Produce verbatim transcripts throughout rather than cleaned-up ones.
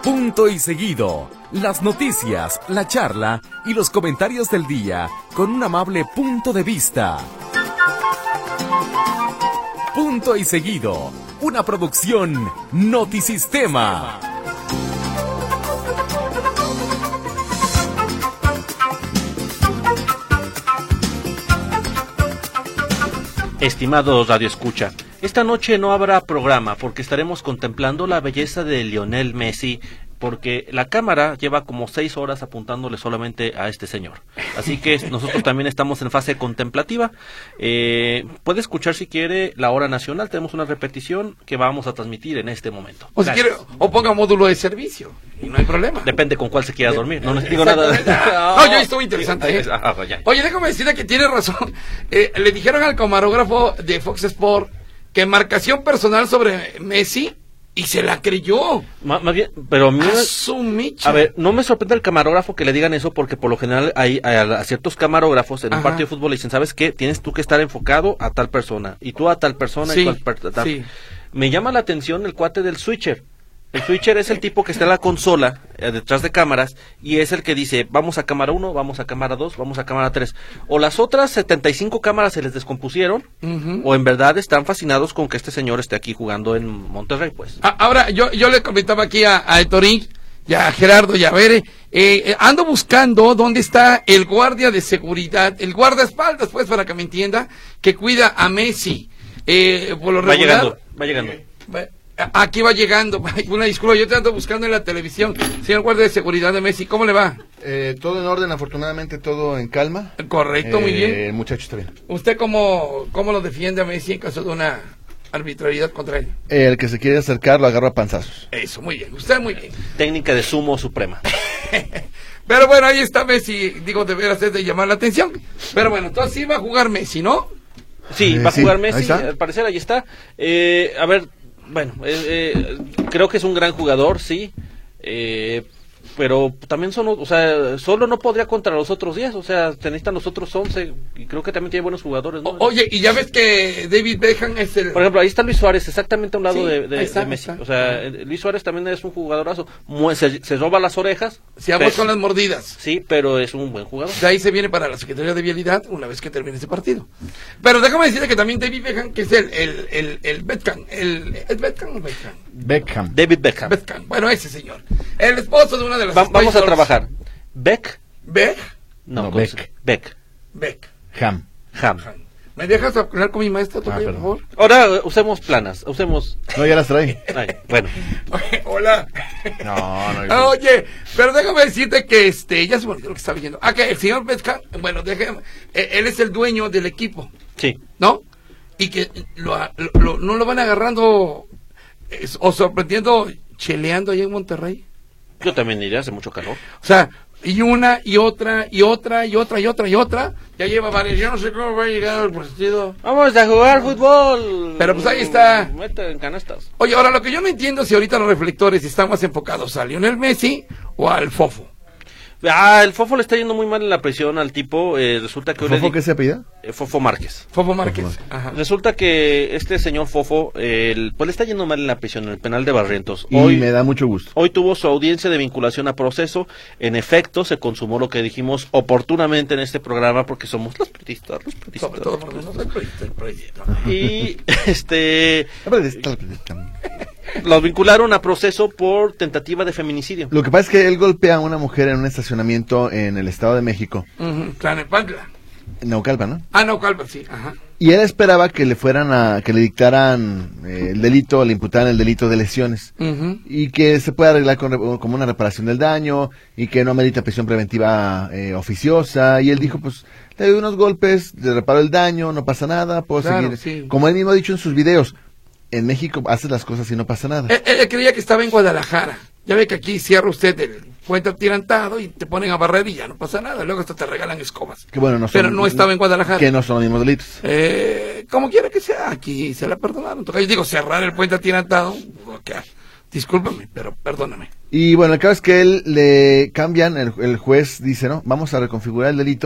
Punto y seguido. Las noticias, la charla y los comentarios del día con un amable punto de vista. Punto y seguido. Una producción Notisistema. Estimados Radio Escucha, esta noche no habrá programa porque estaremos contemplando la belleza de Lionel Messi, porque la cámara lleva como seis horas apuntándole solamente a este señor. Así que nosotros también estamos en fase contemplativa. Eh, puede escuchar si quiere la hora nacional, tenemos una repetición que vamos a transmitir en este momento. O si quiere, o ponga módulo de servicio, y no hay problema. Depende con cuál se quiera dormir, no les digo nada. No, yo estuve interesante. ¿eh? Oye, déjame decirle que tiene razón. Eh, le dijeron al camarógrafo de Fox Sport que marcación personal sobre Messi, y se la creyó. Más, más bien, pero a mí... A su micha. A ver, no me sorprende el camarógrafo que le digan eso, porque por lo general hay a, a ciertos camarógrafos en Ajá. un partido de fútbol le dicen, ¿sabes qué? Tienes tú que estar enfocado a tal persona, y tú a tal persona. Sí, y tú a tal... sí. Me llama la atención el cuate del switcher. El switcher es el tipo que está en la consola, eh, detrás de cámaras, y es el que dice, vamos a cámara uno, vamos a cámara dos, vamos a cámara tres. O las otras setenta y cinco cámaras se les descompusieron, uh-huh. o en verdad están fascinados con que este señor esté aquí jugando en Monterrey, pues. Ah, ahora, yo yo le comentaba aquí a, a Hectorín, y a Gerardo y a Bere, eh, ando buscando dónde está el guardia de seguridad, el guardaespaldas, pues, para que me entienda, que cuida a Messi. Eh, por lo va regular, llegando, va llegando. Va, Aquí va llegando, una disculpa, yo te ando buscando en la televisión. Señor guardia de seguridad de Messi, ¿cómo le va? Eh, todo en orden, afortunadamente todo en calma. Correcto, eh, muy bien. El muchacho está bien. ¿Usted cómo, cómo lo defiende a Messi en caso de una arbitrariedad contra él? Eh, el que se quiere acercar lo agarra a panzazos. Eso, muy bien, usted muy bien. Técnica de sumo suprema. Pero bueno, ahí está Messi, digo, de veras es de llamar la atención. Pero bueno, entonces sí va a jugar Messi, ¿no? Sí, eh, va a jugar sí, Messi, al parecer ahí está. Eh, a ver... Bueno, eh, eh, creo que es un gran jugador, sí, eh, pero también son, o sea, solo no podría contra los otros diez, o sea, se necesitan los otros once, y creo que también tiene buenos jugadores, ¿no? O, oye, y ya ves que David Beckham es el... Por ejemplo, ahí está Luis Suárez, exactamente a un lado sí, de, de, está, de Messi, está. o sea, Luis Suárez también es un jugadorazo, se, se roba las orejas. Se aguas con las mordidas. Sí, pero es un buen jugador. De ahí se viene para la Secretaría de Vialidad una vez que termine ese partido. Pero déjame decirle que también David Beckham, que es el, el, el, el Beckham, el, ¿es Beckham o Beckham? Beckham. David Beckham. Beckham, bueno, ese señor. El esposo de una de las... Va, vamos a trabajar. Beck. Beck. No, no Beck. Beck. Beck. Ham. Ham. ¿Me dejas hablar con mi maestra, ah, por favor? Ahora uh, usemos planas, usemos... No, ya las trae. Ay, bueno. Oye, hola. No, no. no. Oye, pero déjame decirte que este, ya se me olvidó lo que estaba diciendo. Ah, que el señor Beckham, bueno, déjame, él es el dueño del equipo. Sí. ¿No? Y que lo, lo, lo, no lo van agarrando eh, o sorprendiendo, cheleando allá en Monterrey. Yo también iría, hace mucho calor. O sea, y una, y otra, y otra, y otra, y otra, y otra. Ya lleva varias. Yo no sé cómo va a llegar el partido. Vamos a jugar fútbol. Pero pues ahí está. Mete en canastas. Oye, ahora lo que yo no entiendo es si ahorita los reflectores están más enfocados a Lionel Messi o al Fofo. Ah, el Fofo le está yendo muy mal en la presión al tipo. Eh, resulta que... ¿Fofo qué se apellida? Eh, Fofo Márquez. Fofo Márquez. Fofo Márquez. Ajá. Resulta que este señor Fofo, eh, el, pues le está yendo mal en la prisión, en el penal de Barrientos. Y hoy, me da mucho gusto. Hoy tuvo su audiencia de vinculación a proceso. En efecto, se consumó lo que dijimos oportunamente en este programa, porque somos los periodistas, los periodistas. Sobre todo porque no soy periodista, el periodista. Y, este... Los vincularon a proceso por tentativa de feminicidio. Lo que pasa es que él golpea a una mujer en un estacionamiento en el Estado de México. Uh-huh. Tlalnepantla. Naucalpan, ¿no? Ah, Naucalpan, sí. Ajá. Y él esperaba que le fueran a, que le dictaran eh, el delito, le imputaran el delito de lesiones. Uh-huh. Y que se pueda arreglar con, como una reparación del daño, y que no amerita prisión preventiva eh, oficiosa. Y él dijo, pues, le doy unos golpes, le reparo el daño, no pasa nada, puedo claro, seguir. Sí. Como él mismo ha dicho en sus videos, en México haces las cosas y no pasa nada. Él, él creía que estaba en Guadalajara. Ya ve que aquí cierra usted el puente atirantado y te ponen a barrer y ya no pasa nada. Luego hasta te regalan escobas. Que bueno, no son, pero no estaba en Guadalajara. Que no son los mismos delitos. Eh, como quiera que sea, aquí se la perdonaron. Yo digo, cerrar el puente atirantado, okay. Discúlpame, pero perdóname. Y bueno, el caso es que él le cambian, el, el juez dice, no, vamos a reconfigurar el delito,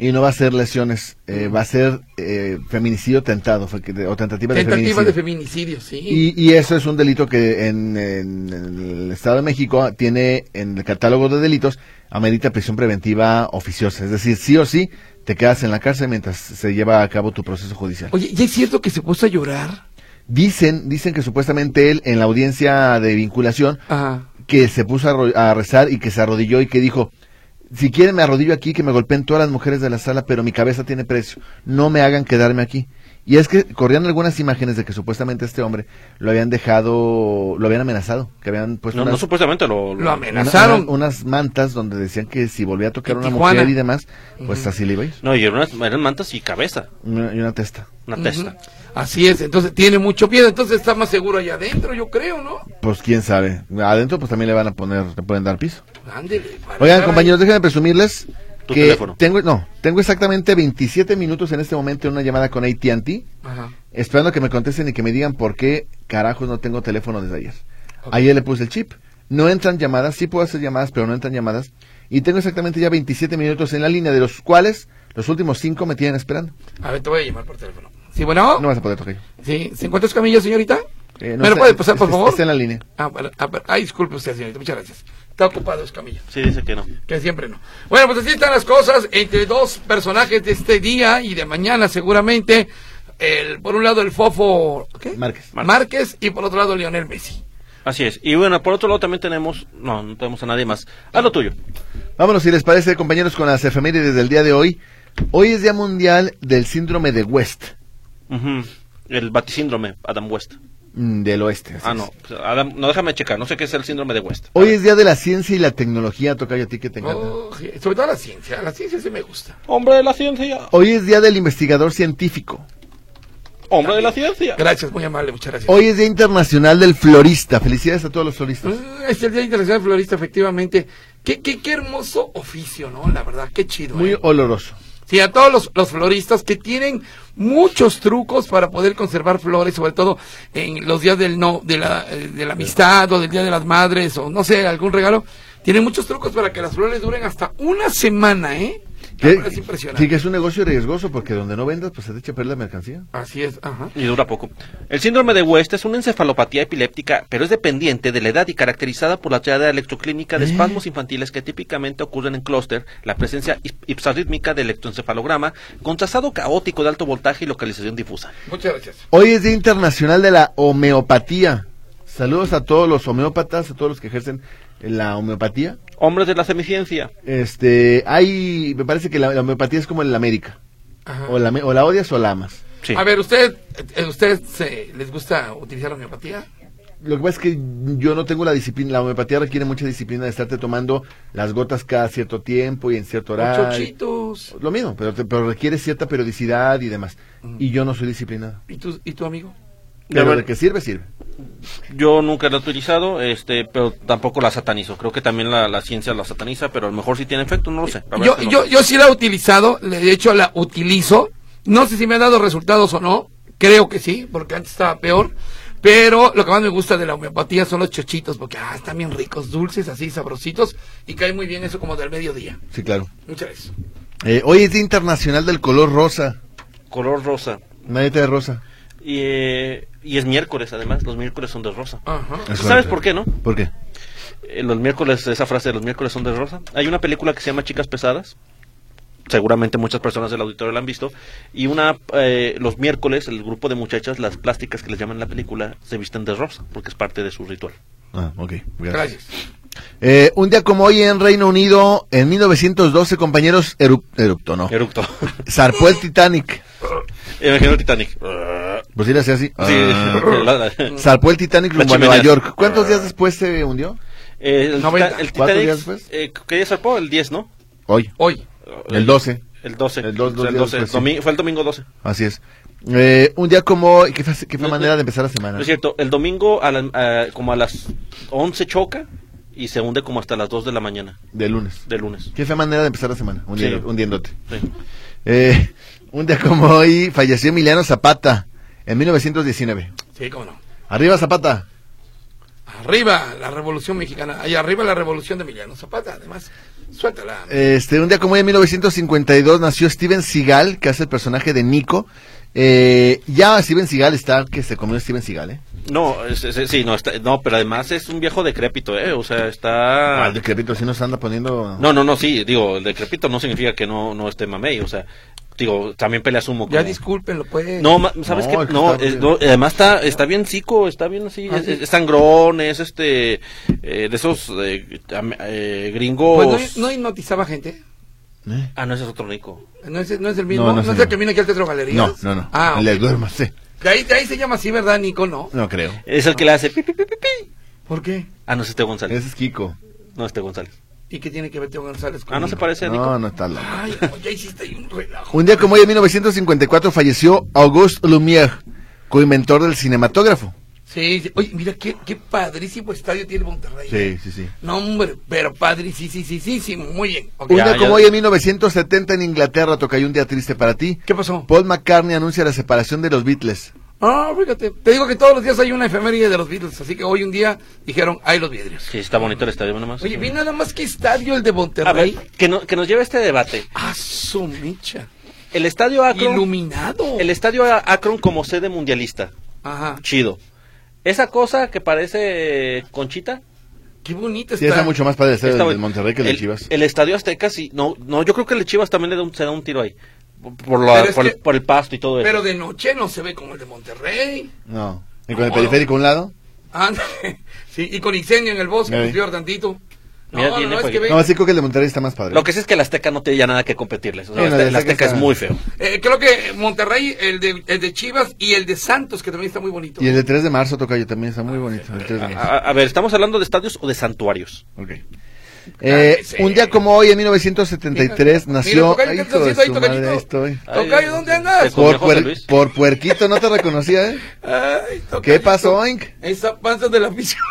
y no va a ser lesiones, eh, va a ser eh, feminicidio tentado fue que- o tentativa, de Tentativa feminicidio. de feminicidio, sí. Y, y eso es un delito que en, en- en el Estado de México tiene en el catálogo de delitos, amerita prisión preventiva oficiosa. Es decir, sí o sí, te quedas en la cárcel mientras se lleva a cabo tu proceso judicial. Oye, ¿y es cierto que se puso a llorar? Dicen, dicen que supuestamente él en la audiencia de vinculación, Ajá. que se puso a, ro- a rezar y que se arrodilló y que dijo, si quieren me arrodillo aquí, que me golpeen todas las mujeres de la sala, pero mi cabeza tiene precio, no me hagan quedarme aquí. Y es que corrían algunas imágenes de que supuestamente este hombre lo habían dejado, lo habían amenazado, que habían puesto No, no unas, supuestamente lo, Lo una- amenazaron. una- unas mantas donde decían que si volvía a tocar a En una Tijuana. mujer y demás, pues Ujú. así le iba a ir. No, y eran, unas- eran mantas y cabeza, Una- y una testa. una Ujú. testa. Así es, entonces tiene mucho miedo, entonces está más seguro allá adentro, yo creo, ¿no? Pues quién sabe. Adentro pues también le van a poner, le pueden dar piso. Ándele. para Oigan, estar compañeros, déjenme presumirles Tu que teléfono. tengo, no, tengo exactamente veintisiete minutos en este momento en una llamada con A T and T, ahí. Ajá. esperando que me contesten y que me digan por qué carajos no tengo teléfono desde ayer. Ok. Ayer le puse el chip. No entran llamadas, sí puedo hacer llamadas, pero no entran llamadas. Y tengo exactamente ya veintisiete minutos en la línea, de los cuales los últimos cinco me tienen esperando. A ver, te voy a llamar por teléfono. Sí, bueno. No vas a poder tocar. Sí, ¿se encuentra Escamilla, señorita? Eh, no ¿Me lo está- puede pasar, por está- favor? Está en la línea. Ah, bueno, ah, pero- ay, disculpe usted, señorita, muchas gracias. Está ocupado Escamilla, Sí, dice que no. que siempre no. Bueno, pues así están las cosas entre dos personajes de este día y de mañana seguramente. El, por un lado el Fofo ¿qué? Márquez. Márquez y por otro lado Lionel Messi. Así es. Y bueno, por otro lado también tenemos, no, no tenemos a nadie más. Haz lo tuyo. Vámonos, si les parece, compañeros, con las efemérides del día de hoy. Hoy es Día Mundial del Síndrome de West, Ujú. El batisíndrome, Adam West. mm, del oeste. así Ah, es. no. Adam, no, déjame checar. No sé qué es el síndrome de West. Hoy es Día de la Ciencia y la Tecnología, Tocayo, a ti que te encanta. Oh, sí, sobre todo la ciencia, la ciencia sí me gusta. Hombre de la ciencia. Hoy es Día del Investigador Científico. Hombre de la ciencia. Gracias, muy amable, muchas gracias. Hoy es Día Internacional del Florista. Felicidades a todos los floristas. Ah, Es el Día Internacional Florista, efectivamente. Qué, qué, qué hermoso oficio, ¿no? La verdad, qué chido. Muy ¿eh? oloroso. Sí, a todos los, los floristas que tienen muchos trucos para poder conservar flores, sobre todo en los días del no, de la, eh, de la amistad o del Día de las Madres o no sé, algún regalo. Tienen muchos trucos para que las flores duren hasta una semana, ¿eh? La Que- verdad es impresionante. Sí, que es un negocio riesgoso porque donde no vendas, pues se te echa a perder la mercancía. Así es, ajá. Y dura poco. El síndrome de West es una encefalopatía epiléptica, pero es dependiente de la edad y caracterizada por la triada electroclínica de espasmos infantiles que típicamente ocurren en clúster, la presencia ip- ipsarrítmica de electroencefalograma, con trazado caótico de alto voltaje y localización difusa. Muchas gracias. Hoy es Día Internacional de la Homeopatía. Saludos a todos los homeópatas, a todos los que ejercen la homeopatía. Hombres de la semiciencia. Este, hay, me parece que la, la homeopatía es como en la América. Ajá. O la, o la odias o la amas. Sí. A ver, ¿usted, eh, usted se, les gusta utilizar la homeopatía? Lo que pasa es que yo no tengo la disciplina, la homeopatía requiere mucha disciplina de estarte tomando las gotas cada cierto tiempo y en cierto horario. Chochitos. Lo mismo, pero, te- pero requiere cierta periodicidad y demás. Y yo no soy disciplinado. ¿Y tu, ¿Y tu amigo? Pero ver- de que sirve, sirve. Yo nunca la he utilizado, este, pero tampoco la satanizo. Creo que también la, la ciencia la sataniza, pero a lo mejor sí tiene efecto, no lo sé. La verdad Yo, es que no yo, sé. yo sí la he utilizado, de hecho la utilizo. No sé si me ha dado resultados o no. Creo que sí, porque antes estaba peor. Pero lo que más me gusta de la homeopatía son los chochitos, porque ah, están bien ricos, dulces, así sabrositos. Y cae muy bien eso como del mediodía. Sí, claro. Muchas gracias. Eh, hoy es Día Internacional del Color Rosa. Color rosa. Nadie te de rosa. Y, eh, y es miércoles, además. Los miércoles son de rosa. Ajá. Es ¿Sabes correcto. por qué, no? ¿Por qué? Eh, los miércoles, esa frase de los miércoles son de rosa. Hay una película que se llama Chicas Pesadas. Seguramente muchas personas del auditorio la han visto. Y una eh, los miércoles, el grupo de muchachas, las plásticas que les llaman en la película, se visten de rosa, porque es parte de su ritual. Ah, ok. Gracias. Gracias. Eh, un día como hoy en Reino Unido, en mil novecientos doce, compañeros, eru eruptó, ¿no? Eructo. Zarpó el Titanic. Imagino el Titanic. Pues sí, le hacía así. Sí, Ah. la- la- Zarpó el Titanic La rumbo a chimenea. Nueva York. ¿Cuántos días después se hundió? Eh, el, noventa. Tita- el ¿Cuatro Titanic, días después? eh, ¿qué día zarpó? El diez, ¿no? Hoy, Hoy. el doce. El doce. El dos- dos el días doce. después, sí. Domi- fue el domingo doce. Así es. Eh, un día como hoy, ¿qué fue, qué fue No, manera no, de empezar la semana? No es cierto, el domingo a la- a- como a las once choca y se hunde como hasta las dos de la mañana De lunes. de lunes. ¿Qué fue manera de empezar la semana? Hundiendo- Sí. Hundiéndote. Sí. Eh, un día como hoy falleció Emiliano Zapata en mil novecientos diecinueve. Sí, cómo no. Arriba Zapata. Arriba la Revolución Mexicana. Allá arriba la Revolución de Emiliano Zapata, además. Suéltala. Este, un día como hoy, en mil novecientos cincuenta y dos, nació Steven Seagal, que hace el personaje de Nico. Eh, ya Steven Seagal está, que se comió Steven Seagal, ¿eh? No, es, es, sí, no, está, no, pero además es un viejo decrépito, ¿eh? O sea, está... Ah, el decrépito sí nos anda poniendo... No, no, no, sí, digo, el decrépito no significa que no, no esté mamey, o sea, digo, también pelea sumo. Ya como... discúlpenlo, pues. No, ma- ¿sabes No, qué? es que No, está es- bien. no, además está, está bien cico, está bien así, ¿Ah, es, sí? es sangrón, es este, eh, de esos eh, am- eh, gringos... Pues no, no hipnotizaba gente. ¿Eh? Ah, no, ese es otro Nico. No es, no es el mismo. No, No, no, es el señor. que viene aquí al Teatro Galerías. No, no, no. Ah, Le ok. duerma, sí. De ahí, de ahí se llama así, ¿verdad, Nico? No. No creo. Es el que le hace pi, pi, pi, pi, pi. ¿Por qué? Ah, no es este González. Ese es Kiko. No, este González. ¿Y qué tiene que ver Teo González con Ah, no se Nico? parece a Nico. No, no está loco. Ay, no, ya hiciste ahí un relajo. Un día como hoy, en mil novecientos cincuenta y cuatro, falleció Auguste Lumière, coinventor del cinematógrafo. Sí, sí. Oye, mira, qué, qué padrísimo estadio tiene Monterrey. Sí, sí, sí. No, hombre, pero padre, sí, sí, sí, sí, sí, muy bien. Ok. Un Ya, día ya. como hoy, en mil novecientos setenta, en Inglaterra, toca un día triste para ti. ¿Qué pasó? Paul McCartney anuncia la separación de los Beatles. Ah, fíjate, te digo que todos los días hay una efeméride de los Beatles, así que hoy un día dijeron, hay los vidrios. Sí, está bonito el estadio, nomás. Oye, vi nada más que estadio el de A Monterrey. ver, que, no, que nos lleve este debate. Ah, su mecha. El estadio Akron, Iluminado. el estadio A- Akron como sede mundialista. Ajá. Chido. Esa cosa que parece eh, conchita. Qué bonito Sí, está. está mucho más padre el estadio está del bueno. Monterrey que el de el, Chivas. El estadio Azteca sí. No, no, yo creo que el de Chivas también le da un, se da un tiro ahí. Por, la- Pero es por, que- el, por el pasto y todo eso. Pero de noche no se ve como el de Monterrey. No. ¿Y con el No. periférico a un lado? Ándale. Sí, y con incendio en el bosque, Ahí. pues peor tantito. No, Mira, no, tiene no, es que jueguito. ve. No, así creo que el de Monterrey está más padre. Lo que sí es que el Azteca no tiene ya nada que competirles. O sea, Sí, no, el, el el Azteca Azteca es está- muy feo. Eh, creo que Monterrey, el de, el de Chivas y el de Santos, que también está muy bonito. Y el de tres de marzo, Tocayo, también está muy bonito. El tres de A, marzo. a- a ver, ¿estamos hablando de estadios o de santuarios? Ok. Eh, Cálmese. un día como hoy, en mil novecientos setenta y tres, Mira, nació... Tocayo, ¿qué Ay, estás hijo de haciendo ahí, su madre, Tocayito? ahí estoy. Tocayo, ¿dónde andas? ¿Te comió Por, José puer- Luis? por puerquito no te reconocía, ¿eh? Ay, ¿Qué Tocayito. pasó, Inc? Esa panza de la afición.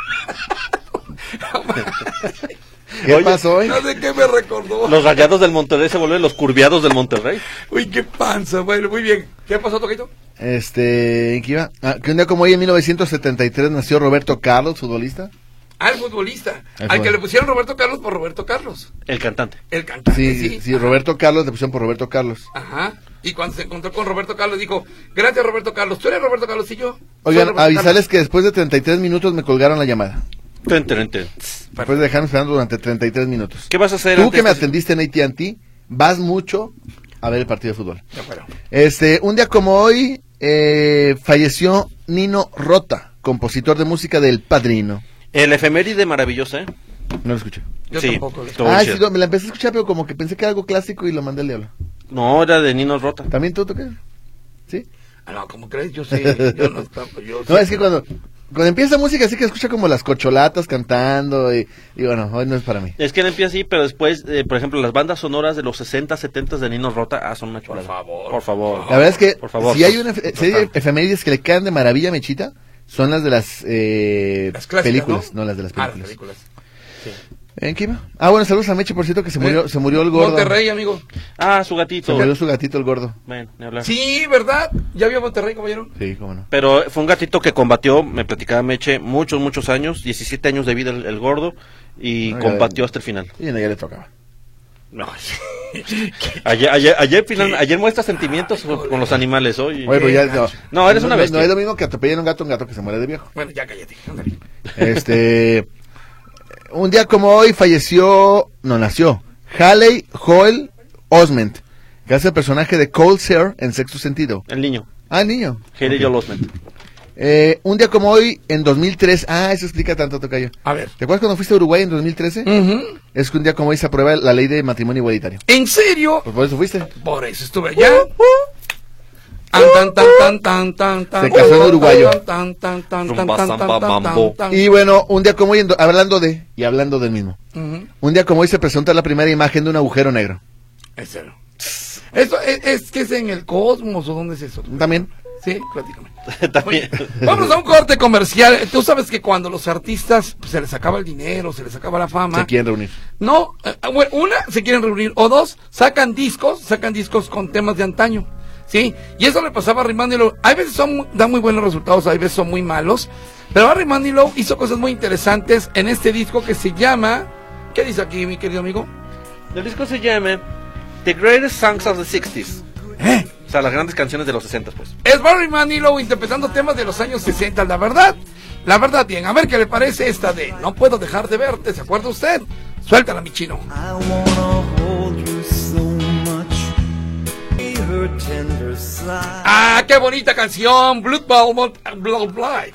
¿Qué Oye, pasó, Inc? No sé qué me recordó. Los rayados del Monterrey se vuelven los curviados del Monterrey. Uy, qué panza. Bueno, muy bien. ¿Qué pasó, Toquito? Este, ¿en qué iba? Ah, que un día como hoy, en mil novecientos setenta y tres, nació Roberto Carlos, futbolista. Al futbolista. El Al que fue. le pusieron Roberto Carlos por Roberto Carlos. El cantante. El cantante, Sí, sí. sí, Roberto Carlos, le pusieron por Roberto Carlos. Ajá. Y cuando se encontró con Roberto Carlos, dijo, gracias, Roberto Carlos. ¿Tú eres Roberto Carlos y yo? Soy Oigan, Roberto avisarles Carlos. que después de treinta y tres minutos me colgaron la llamada. Ten, ten, ten. Después de dejarme esperando durante treinta y tres minutos. ¿Qué vas a hacer Tú antes que me de- atendiste en A T and T, vas mucho a ver el partido de fútbol. De acuerdo. Este, un día como hoy, eh, falleció Nino Rota, compositor de música del Padrino. El efeméride maravillosa, ¿eh? No lo escuché. Yo Sí. tampoco. le- Todo Ah, chido. sí, lo- me la empecé a escuchar, pero como que pensé que era algo clásico y lo mandé al diablo. No, era de Nino Rota. ¿También tú tocas? ¿Sí? Ah, no, ¿cómo crees? Yo sé. Yo no tampoco. Yo No, sé. es que cuando, cuando empieza música así que escucha como las cocholatas cantando y, y bueno, hoy no es para mí. Es que él empieza así, pero después, eh, por ejemplo, las bandas sonoras de los sesenta, setenta de Nino Rota, ah, son una chulada. favor. Por favor. La verdad es que Por favor, si hay pues, una efe- pues, si hay bastante. efemérides que le caen de maravilla a Mechita, son las de las, eh, Las clásicas, películas, ¿no? no las de las Ah, las películas. películas. Sí. ¿En qué iba? Ah, bueno, saludos a Meche, por cierto, que se murió, Eh, se murió el gordo. Monterrey, amigo. Ah, su Se gatito. murió su gatito, el gordo. Bueno, ni hablar. Sí, ¿verdad? ¿Ya vio Monterrey, caballero? Sí, cómo no. Pero fue un gatito que combatió, me platicaba Meche, muchos, muchos años, diecisiete años de vida el, el gordo, y Ay, combatió ay. hasta el final. Y ya le tocaba. No. ayer, ayer, ayer, final- ayer muestra sentimientos con, con los animales hoy. Oye, pero ya, no, No, eres una bestia. No es lo mismo que atropellen a un gato, un gato que se muere de viejo. Bueno, ya cállate. Ándale. Este, un día como hoy falleció, no nació, Haley Joel Osment, que hace el personaje de Cold Sear en Sexto Sentido. El niño, Ah, niño. Haley Ok. Joel Osment. Eh, un día como hoy, en dos mil tres, ah, eso explica tanto, Tocayo. A ver. ¿Te acuerdas cuando fuiste a Uruguay en dos mil trece? Ujú. Es que un día como hoy se aprueba la ley de matrimonio igualitario. ¿En serio? Pues por eso fuiste. Por eso estuve allá. Tan, tan, tan, tan, tan, tan, tan. Se casó en uruguayo. Tan, tan, tan, tan, Rumba, tan, samba, tan, tan, mambo. tan. Y bueno, un día como hoy, en do- hablando de, y hablando del mismo, Ujú. un día como hoy se presenta la primera imagen de un agujero negro. Es cero. Esto es, es que es en el cosmos o dónde es eso. También. Sí, platícame. También. Oye, vamos a un corte comercial. Tú sabes que cuando los artistas pues, se les acaba el dinero, se les acaba la fama. Se quieren reunir. No, eh, bueno, una, se quieren reunir, o dos, sacan discos, sacan discos con temas de antaño, ¿sí? Y eso le pasaba a Rhythm and Low. Hay veces son, mu- dan muy buenos resultados, hay veces son muy malos, pero a Rhythm and Low hizo cosas muy interesantes en este disco que se llama, ¿qué dice aquí, mi querido amigo? El disco se llama The Greatest Songs of the sixties. ¿Eh? O sea, las grandes canciones de los sesenta, pues. Es Barry Manilow interpretando temas de los años sesenta, la verdad. La verdad, bien. A ver qué le parece esta de No puedo dejar de verte, ¿se acuerda usted? Suéltala, mi chino. I wanna hold you so much. Be her tender side. Ah, qué bonita canción. Blood Bowl, Blood Blind.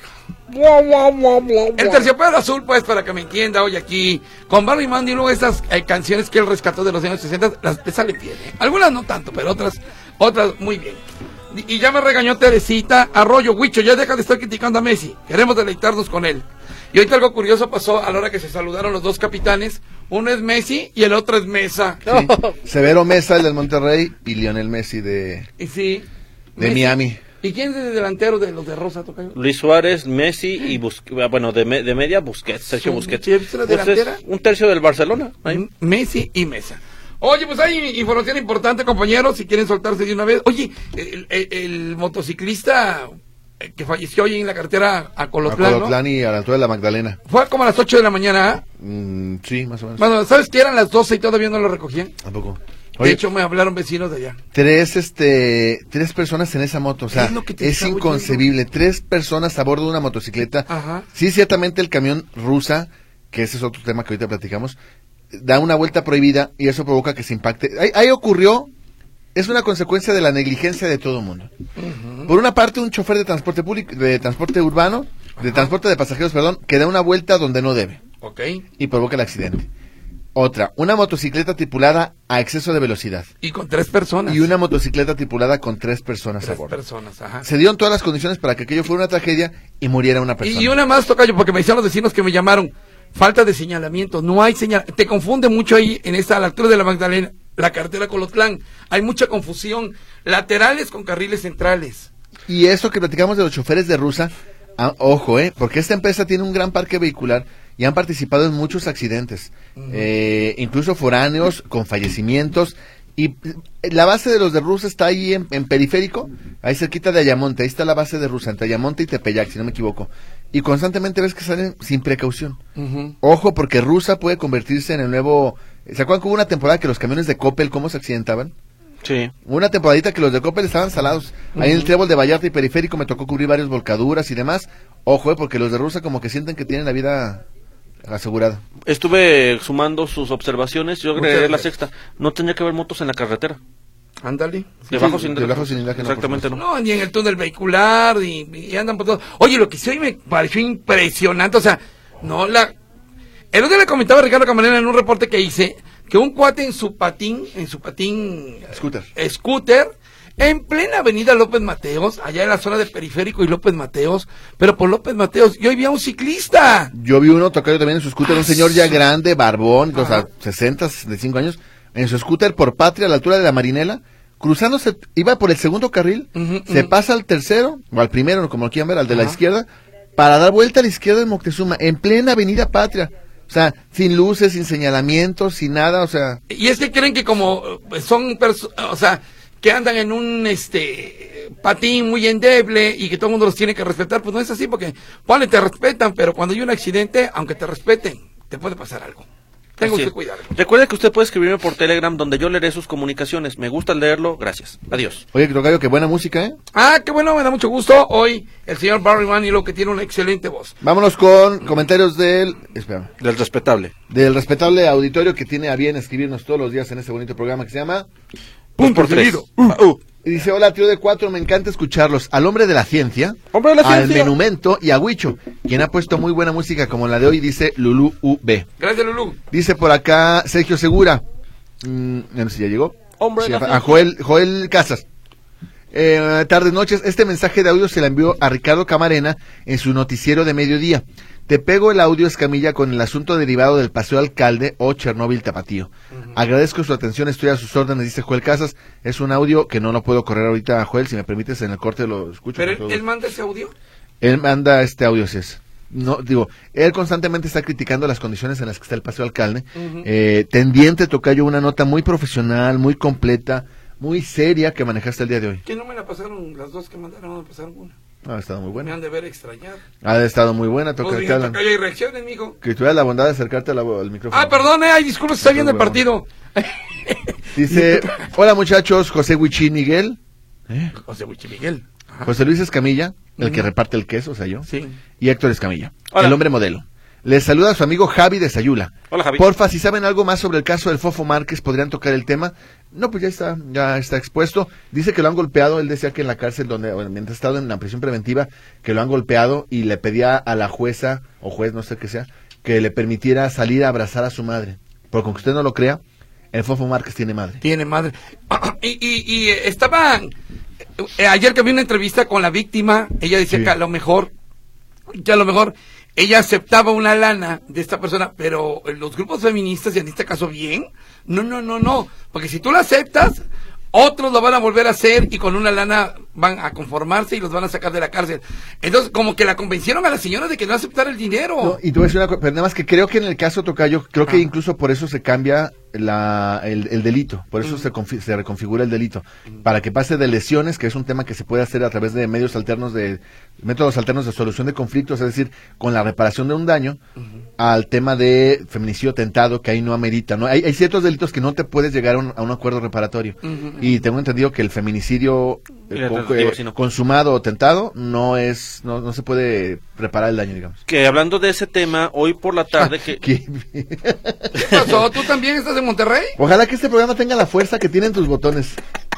El terciopelo azul, pues, para que me entienda, hoy aquí con Barry Manilow, estas eh, canciones que él rescató de los años sesenta, las le salen bien, ¿eh? Algunas no tanto, pero otras, otras muy bien. Y, y ya me regañó Teresita Arroyo, Huicho, ya deja de estar criticando a Messi, queremos deleitarnos con él. Y ahorita algo curioso pasó a la hora que se saludaron los dos capitanes, uno es Messi y el otro es Mesa. Sí. Severo Mesa, el del Monterrey, y Lionel Messi de, Y sí, de Messi. Miami. ¿Y quién es el delantero de los de Rosa, Tocayo? Luis Suárez, Messi y Busquets, bueno, de, me- de media Busquets, Sergio Sí, Busquets. ¿sí has visto la Pues es delantera? un tercio del Barcelona. Ahí. M- Messi y Mesa. Oye, pues hay información importante, compañeros, si quieren soltarse de una vez. Oye, el, el- el motociclista eh, que falleció hoy en la carretera a A Colotlán, ¿no? Colotlán y a la altura de la Magdalena. Fue como a las ocho de la mañana, ¿ah? Mm, sí, más o menos. Bueno, ¿sabes que eran las doce y todavía no lo recogían? Tampoco. De Oye, hecho, me hablaron vecinos de allá. tres, este, tres personas en esa moto, o sea, Es lo que te es estaba inconcebible. Tres personas a bordo de una motocicleta. Ajá. Sí, ciertamente el camión rusa, que ese es otro tema que ahorita platicamos, da una vuelta prohibida y eso provoca que se impacte. Ahí, ahí ocurrió, es una consecuencia de la negligencia de todo el mundo. Por una parte, un chofer de transporte público, de transporte urbano, de transporte de pasajeros, perdón, que da una vuelta donde no debe Ok. y provoca el accidente. Otra, una motocicleta tripulada a exceso de velocidad. Y con tres personas. Y una motocicleta tripulada con tres personas a Tres bordo. personas, ajá. Se dieron todas las condiciones para que aquello fuera una tragedia y muriera una persona. Y una más, Tocayo, porque me decían los vecinos que me llamaron. Falta de señalamiento, no hay señal. Te confunde mucho ahí, en esta, a la altura de la Magdalena, la carretera Colotlán. Hay mucha confusión. Laterales con carriles centrales. Y eso que platicamos de los choferes de Rusa, ah, ojo, eh, porque esta empresa tiene un gran parque vehicular y han participado en muchos accidentes, eh, incluso foráneos con fallecimientos. Y eh, la base de los de Rusa está ahí en, en periférico, ahí cerquita de Ayamonte, ahí está la base de Rusa, entre Ayamonte y Tepeyac, si no me equivoco. Y constantemente ves que salen sin precaución. Ujú. Ojo, porque Rusa puede convertirse en el nuevo... ¿Se acuerdan que hubo una temporada que los camiones de Coppel, cómo se accidentaban? Sí. Hubo una temporadita que los de Coppel estaban salados. Ahí en el trébol de Vallarta y Periférico me tocó cubrir varias volcaduras y demás. Ojo, eh, porque los de Rusa como que sienten que tienen la vida asegurada. Estuve sumando sus observaciones, yo agregué Muchas la gracias. sexta. No tenía que haber motos en la carretera. Ándale. De Sí, bajo de cilindraje. bajo cilindraje, no, por Exactamente no. No, ni en el túnel vehicular, y, y andan por todo. Oye, lo que sí hoy me pareció impresionante, o sea, no la... El otro día le comentaba a Ricardo Camarena en un reporte que hice, que un cuate en su patín, en su patín... Scooter. Scooter, en plena avenida López Mateos, allá en la zona de Periférico y López Mateos, pero por López Mateos, y hoy vi a un ciclista. Yo vi uno tocado también en su scooter, un señor ya grande, barbón, o sea, Ajá. sesenta, sesenta y cinco años, en su scooter por Patria a la altura de la Marinela, cruzándose, iba por el segundo carril, Ujú, se ujú. pasa al tercero, o al primero, como lo quieran ver, al de la Ajá. izquierda, para dar vuelta a la izquierda en Moctezuma, en plena avenida Patria. O sea, sin luces, sin señalamientos, sin nada, o sea... Y es que creen que como eh, son, perso- o sea, que andan en un este patín muy endeble y que todo el mundo los tiene que respetar, pues no es así, porque ponle, te respetan, pero cuando hay un accidente, aunque te respeten, te puede pasar algo. Tengo Así que es. cuidar. Recuerde que usted puede escribirme por Telegram, donde yo leeré sus comunicaciones. Me gusta leerlo, gracias. Adiós. Oye, Tocayo, qué buena música, ¿eh? Ah, qué bueno, me da mucho gusto. Hoy el señor Barry Manilow, que tiene una excelente voz. Vámonos con comentarios del... Espera. Del respetable. Del respetable auditorio que tiene a bien escribirnos todos los días en este bonito programa que se llama... Punto por tres. seguido. Ah, uh. Y dice, hola, tío de cuatro, me encanta escucharlos. Al hombre de la ciencia, Hombre de la al ciencia. Menumento y a Huicho, quien ha puesto muy buena música como la de hoy, dice Lulú U B. Gracias, Lulú. Dice por acá Sergio Segura. Mm, no sé si ya llegó. Hombre de Sí, la a ciencia. Joel, Joel Casas. Eh, tardes, noches. Este mensaje de audio se la envió a Ricardo Camarena en su noticiero de mediodía. Te pego el audio, Escamilla, con el asunto derivado del Paseo Alcalde o Chernóbil Tapatío. Uh-huh. Agradezco su atención, estoy a sus órdenes, dice Joel Casas. Es un audio que no lo puedo correr ahorita, Joel, si me permites, en el corte lo escucho. Pero con él, todo. él manda ese audio. Él manda este audio, sí es. No, digo, él constantemente está criticando las condiciones en las que está el Paseo Alcalde. Uh-huh. Eh, tendiente, Tocayo, una nota muy profesional, muy completa, muy seria que manejaste el día de hoy. Que no me la pasaron, las dos que mandaron, no me pasaron una. Ha estado muy Me buena. han de ver extrañar. Ha estado muy buena, toca Pues, que mija, hablan. tocayo, hay reacciones, mijo. Que tuvieras la bondad de acercarte a la- al micrófono. Ah, perdón, eh, ay, disculpa, está viendo el Huevón. partido. Dice, hola muchachos, José Huichín Miguel, José Huichi Miguel. Ajá. José Luis Escamilla, el que Ujú. reparte el queso, o sea yo, Sí. y Héctor Escamilla, Hola. el hombre modelo. Les saluda a su amigo Javi de Sayula. Hola, Javi. Porfa, si saben algo más sobre el caso del Fofo Márquez, ¿podrían tocar el tema? No, pues ya está, ya está expuesto. Dice que lo han golpeado, él decía que en la cárcel, donde bueno, mientras estaba en la prisión preventiva, que lo han golpeado y le pedía a la jueza, o juez, no sé qué sea, que le permitiera salir a abrazar a su madre. Porque aunque usted no lo crea, el Fofo Márquez tiene madre. Tiene madre. Y, y, y eh, estaba, eh, ayer que vi una entrevista con la víctima, ella decía Sí. que a lo mejor, que a lo mejor ella aceptaba una lana de esta persona, pero los grupos feministas, y en este caso bien, no, no, no, no, porque si tú la aceptas, otros lo van a volver a hacer y con una lana van a conformarse y los van a sacar de la cárcel. Entonces, como que la convencieron a la señora de que no aceptara el dinero. No, y te voy a decir una cosa, pero nada más que creo que en el caso Tocayo, creo que Ah. incluso por eso se cambia la, el, el delito, por eso Mm. se, confi- se reconfigura el delito, para que pase de lesiones, que es un tema que se puede hacer a través de medios alternos de, métodos alternos de solución de conflictos, es decir, con la reparación de un daño, al tema de feminicidio tentado, que ahí no amerita, ¿no? Hay, hay ciertos delitos que no te puedes llegar a un, a un acuerdo reparatorio, Ujú. y tengo entendido que el feminicidio Y eh, la co- tentativa, eh, sí, no. consumado o tentado no es, no, no se puede reparar el daño, digamos. Que hablando de ese tema, hoy por la tarde que... ¿Qué? ¿Qué pasó? ¿Tú también estás en Monterrey? Ojalá que este programa tenga la fuerza que tienen tus botones.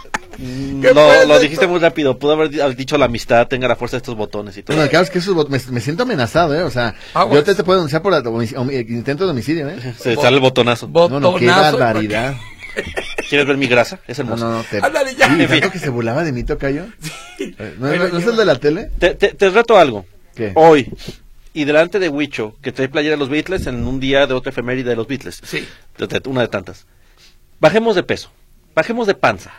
¿Qué Lo, fue lo esto? dijiste muy rápido, pudo haber di- haber dicho la amistad, tenga la fuerza de estos botones y todo. Bueno, claro, es que esos bot- me, me siento amenazado, ¿eh? O sea, Aguas. yo te, te puedo denunciar por la- homici- homi- intento de homicidio, ¿eh? Se sale el botonazo. No, no, qué Botonazo. barbaridad. ¿Quieres ver mi grasa? Es No, hermoso. no, no. Te... Ándale, ya. Sí, En fin. ¿tanto que se burlaba de mí, Tocayo? Eh, ¿No, Ahí no, lo no es lleva. el de la tele? Te, te, te reto algo. ¿Qué? Hoy, y delante de Huicho, que trae playera de los Beatles en un día de otra efeméride de los Beatles. Sí. De- de- una de tantas. Bajemos de peso. Bajemos de panza.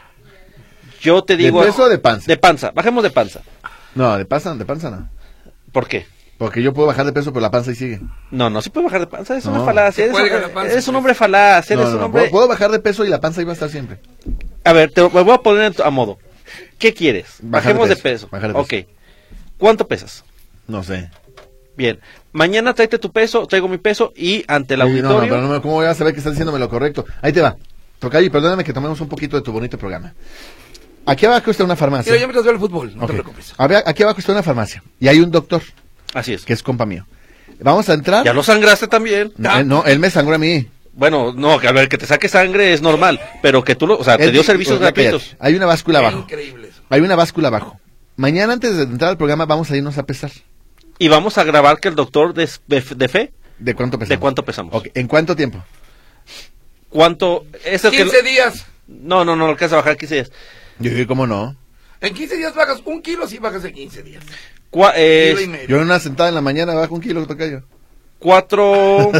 Yo te ¿De digo... peso o de panza? De panza. Bajemos de panza. No, de panza, de panza no. ¿Por qué? Porque yo puedo bajar de peso, pero la panza ahí sigue. No, no se puede bajar de panza. Es No. una falacia. Se Eres, cuelga la panza, eres un pues. hombre falaz. Eres No, no, un no, hombre... puedo, puedo bajar de peso y la panza ahí va a estar siempre. A ver, te lo- me voy a poner en tu- a modo. ¿Qué quieres? Bajar de Bajemos de peso, peso. bajar de peso. Ok. ¿Cuánto pesas? No sé. Bien. Mañana tráete tu peso, traigo mi peso y ante el Sí, no, auditorio... no, pero no, me- ¿cómo voy a saber que estás diciéndome lo correcto? Ahí te va. Tocayo, y perdóname que tomemos un poquito de tu bonito programa. Aquí abajo está una farmacia. Mira, yo mientras veo el fútbol, no Ok. te preocupes. A ver, aquí abajo está una farmacia. Y hay un doctor, Así es. que es compa mío. Vamos a entrar. Ya lo sangraste también. No, él, no, él me sangró a mí. Bueno, no, que a ver, que te saque sangre es normal, pero que tú lo, o sea, te Él- dio servicios pues, ya gratuitos. cállate. Hay una báscula abajo. Increíble eso. Hay una báscula abajo. Mañana antes de entrar al programa vamos a irnos a pesar. Y vamos a grabar que el doctor de, de, de fe, ¿De cuánto pesamos? ¿de cuánto pesamos? Ok, ¿en cuánto tiempo? ¿Cuánto? Es el que, quince días. no, no, no, lo que vas a bajar quince días. Yo digo, ¿cómo no? En quince días bajas un kilo, si bajas en quince días. Cua- eh, Kilo y medio. Yo en una sentada en la mañana bajo un kilo, Tocayo. cuatro...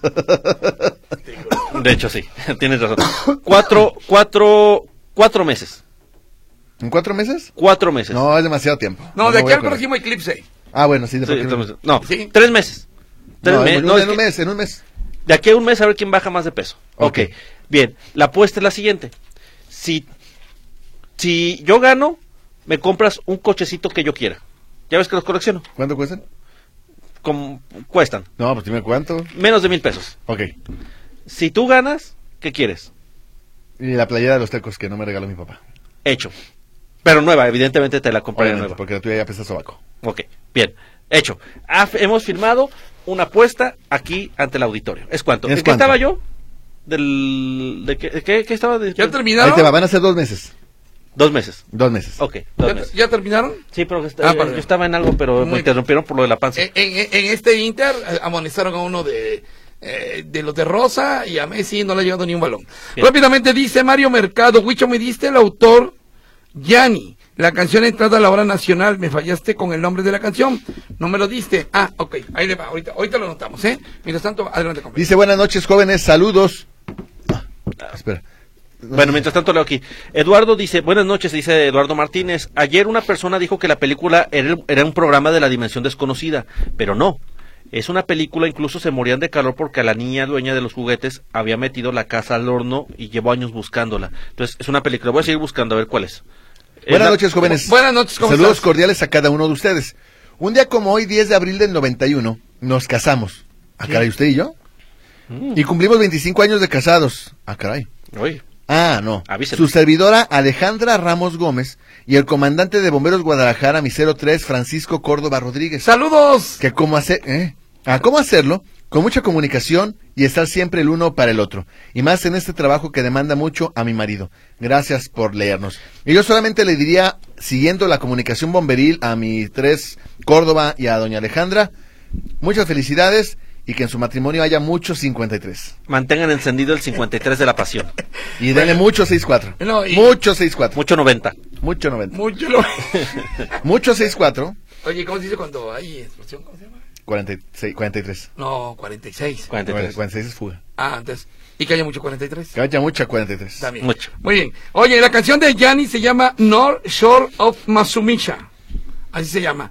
De hecho, sí, tienes razón. Cuatro, cuatro, cuatro meses. ¿En cuatro meses? Cuatro meses. No, es demasiado tiempo. No, de me aquí voy a al acordar. próximo eclipse. Ah, bueno, sí. De Sí, por qué no- entonces, no, Sí. tres meses. Tres No, me- en, un, no, es en un que- mes, en un mes. De aquí a un mes a ver quién baja más de peso. Ok. Ok. Bien, la apuesta es la siguiente. Si, si yo gano, me compras un cochecito que yo quiera. ¿Ya ves que los colecciono? ¿Cuánto cuestan? Como, cuestan No, pues dime cuánto. menos de mil pesos. Ok. Si tú ganas, ¿qué quieres? Y la playera de los tecos que no me regaló mi papá. Hecho. Pero nueva, evidentemente te la compraré Obviamente, nueva. porque la tuya ya pesa sobaco. Ok, bien. Hecho. Ha- hemos firmado una apuesta aquí ante el auditorio. ¿Es cuánto? ¿Es ¿En qué cuánto? estaba yo? Del, de qué, de qué- qué estaba? De, ¿Ya Ahí terminaron? te va, van a ser dos meses. Dos meses. Dos meses. Ok, dos ¿Ya, meses. ya terminaron? Sí, pero est- Ah, eh, perdón. yo estaba en algo, pero Muy me bien. interrumpieron por lo de la panza. En, en- en este Inter eh, amonestaron a uno de, eh, de los de Rosa y a Messi no le ha llegado ni un balón. Bien. Rápidamente dice Mario Mercado, Huicho, me diste el autor Yanni, la canción entrada a la hora nacional, me fallaste con el nombre de la canción, no me lo diste. Ah, ok, ahí le va, ahorita, ahorita lo notamos, ¿eh? Mientras tanto, adelante con Dice, buenas noches, jóvenes, saludos. Ah, espera. Bueno, mientras tanto leo aquí. Eduardo dice, buenas noches, dice Eduardo Martínez. Ayer una persona dijo que la película era, era un programa de la dimensión desconocida, pero no. Es una película, incluso se morían de calor porque a la niña dueña de los juguetes había metido la casa al horno y llevó años buscándola. Entonces, es una película. Voy a seguir buscando a ver cuál es. Buenas la- noches, jóvenes. Buenas noches, ¿cómo Saludos estás? cordiales a cada uno de ustedes. Un día como hoy, diez de abril del noventa y uno, nos casamos. Ah, caray, ¿usted y yo? Mm. Y cumplimos veinticinco años de casados. Ah, caray. Oye, Ah, no. Avísele. Su servidora Alejandra Ramos Gómez y el comandante de Bomberos Guadalajara, mi cero tres, Francisco Córdoba Rodríguez. ¡Saludos! Que cómo hacer, ¿eh? Ah, cómo hacerlo, con mucha comunicación y estar siempre el uno para el otro. Y más en este trabajo que demanda mucho a mi marido. Gracias por leernos. Y yo solamente le diría, siguiendo la comunicación bomberil a mi tres Córdoba y a doña Alejandra, muchas felicidades y que en su matrimonio haya muchos cincuenta y tres. mantengan encendido el cincuenta y tres de la pasión. Y denle mucho sesenta y cuatro. No, y- Mucho sesenta y cuatro. Mucho noventa. Mucho noventa. Mucho lo... Mucho sesenta y cuatro. Oye, ¿cómo se dice cuando hay explosión? ¿Cómo se llama? cuarenta y seis, cuarenta y tres. No, cuarenta y seis. cuarenta y tres. cuarenta y seis es fuga. Ah, entonces. Y que haya mucho cuarenta y tres. Que haya mucha cuarenta y tres. También. Mucho. Muy bien. Oye, la canción de Yanni se llama North Shore of Matsumisha. Así se llama.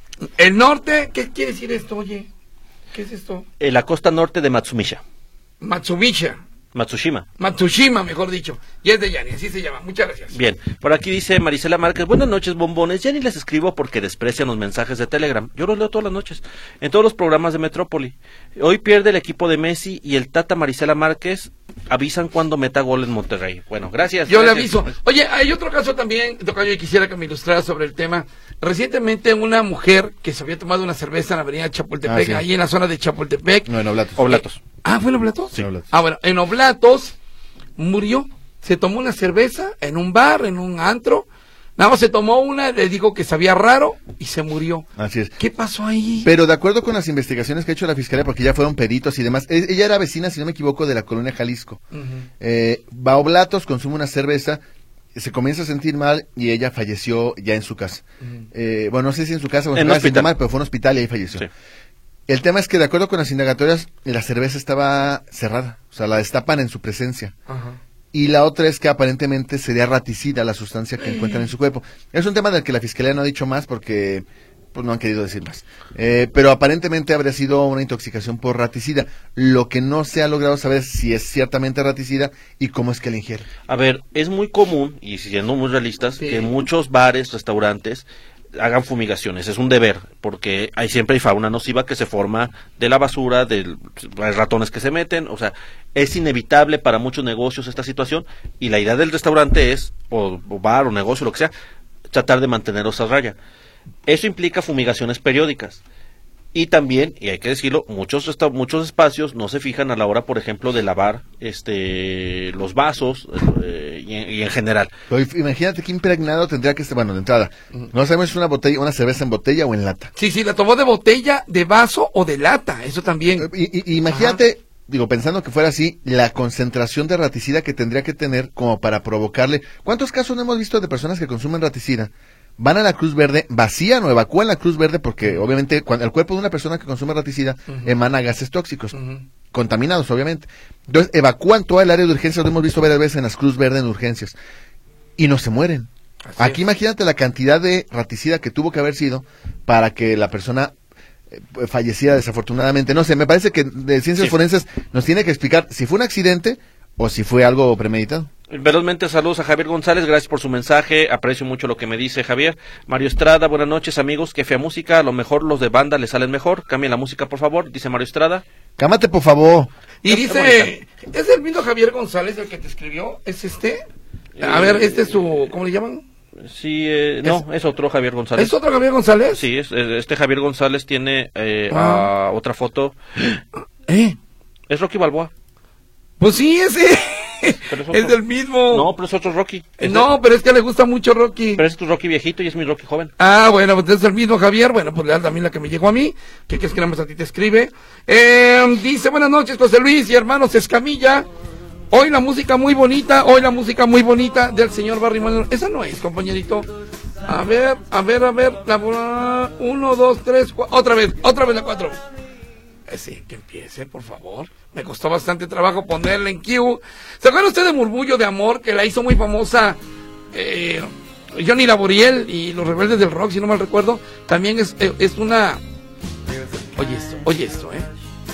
El norte, ¿qué quiere decir esto, oye? ¿Qué es esto? En la costa norte de Matsumisha. Matsumisha. Matsushima. Matsushima, mejor dicho. Y es de Yanni, así se llama. Muchas gracias. Bien, por aquí dice Marisela Márquez, buenas noches, bombones, ya ni les escribo porque desprecian los mensajes de Telegram, yo los leo todas las noches, en todos los programas de Metrópoli. Hoy pierde el equipo de Messi y el Tata Marisela Márquez avisan cuando meta gol en Monterrey. Bueno, gracias. Yo le gracias. aviso. Oye, hay otro caso también, Tocayo, y quisiera que me ilustrara sobre el tema. Recientemente una mujer que se había tomado una cerveza en la avenida Chapultepec, Ah, sí. ahí en la zona de Chapultepec. No, en Oblatos. Oblatos. Ah, ¿fue en Oblatos? Sí, en Oblatos. Ah, bueno, en Oblatos murió. Se tomó una cerveza en un bar, en un antro. Nada más se tomó una, le dijo que sabía raro y se murió. Así es. ¿Qué pasó ahí? Pero de acuerdo con las investigaciones que ha hecho la fiscalía, porque ya fueron peritos y demás, e- ella era vecina, si no me equivoco, de la colonia Jalisco. Ujú. Eh, va a Oblatos, consume una cerveza, se comienza a sentir mal y ella falleció ya en su casa. Ujú. Eh, bueno, no sé si en su casa o en En su casa, hospital. sin tomar, pero fue a un hospital y ahí falleció. Sí. El tema es que de acuerdo con las indagatorias, la cerveza estaba cerrada, o sea, la destapan en su presencia. Ajá. Y la otra es que aparentemente sería raticida la sustancia que encuentran en su cuerpo. Es un tema del que la fiscalía no ha dicho más porque pues no han querido decir más. Eh, pero aparentemente habría sido una intoxicación por raticida. Lo que no se ha logrado saber es si es ciertamente raticida y cómo es que la ingiere. A ver, es muy común, y siendo muy realistas, Sí. que muchos bares, restaurantes hagan fumigaciones, es un deber, porque hay siempre hay fauna nociva que se forma de la basura, de hay ratones que se meten, o sea, es inevitable para muchos negocios esta situación, y la idea del restaurante es, o, o bar o negocio, lo que sea, tratar de mantenerlos a raya. Eso implica fumigaciones periódicas. Y también, y hay que decirlo, muchos resta- muchos espacios no se fijan a la hora, por ejemplo, de lavar este los vasos eh, y, en, y en general. Pero imagínate qué impregnado tendría que estar, bueno, de entrada, no sabemos si es una botella, una cerveza en botella o en lata. Sí, sí, la tomó de botella, de vaso o de lata, eso también. Y, y- imagínate, digo, pensando que fuera así, la concentración de raticida que tendría que tener como para provocarle. ¿Cuántos casos no hemos visto de personas que consumen raticida? Van a la Cruz Verde, vacían o evacúan la Cruz Verde porque obviamente cuando el cuerpo de una persona que consume raticida Ujú. emana gases tóxicos, Ujú. contaminados obviamente. Entonces evacúan toda el área de urgencias, lo hemos visto varias veces en las Cruz Verde en urgencias, y no se mueren. Así Aquí es. imagínate la cantidad de raticida que tuvo que haber sido para que la persona eh, falleciera desafortunadamente. No sé, me parece que de ciencias Sí. forenses nos tiene que explicar si fue un accidente o si fue algo premeditado. Velozmente, saludos a Javier González, gracias por su mensaje, aprecio mucho lo que me dice Javier. Mario Estrada, buenas noches amigos, que fea música, a lo mejor los de banda les salen mejor, cambien la música por favor, dice Mario Estrada. Cámate, por favor. Y Ya dice, ¿es el mismo Javier González el que te escribió? ¿Es este? A Eh, ver, este es su, ¿cómo le llaman? Sí, eh, no, es, otro Javier González. ¿Es otro Javier González? Sí, es, eh, este Javier González tiene eh, Ah. a otra foto, ¿Eh? es Rocky Balboa. Pues sí, ese Pero es es otro. del mismo. No, pero es otro Rocky. Eh, Es no, pero es que le gusta mucho Rocky. de- pero es tu Rocky viejito y es mi Rocky joven. Ah, bueno, pues es el mismo Javier. Bueno, pues le das también la que me llegó a mí. Que quieres que nada más a ti te escribe. Eh, dice, buenas noches, José Luis y hermanos Escamilla. Hoy la música muy bonita, hoy la música muy bonita del señor Barry Manilow. Esa no es, compañerito. A ver, a ver, a ver. La, uno, dos, tres, cuatro. Otra vez, otra vez la cuatro. Eh, sí, que empiece, por favor. Me costó bastante trabajo ponerla en Q. ¿Se acuerda usted de Murmullo de Amor, que la hizo muy famosa eh, Johnny Laboriel y los Rebeldes del Rock, si no mal recuerdo? También es, eh, es una... Oye esto, oye esto, ¿eh?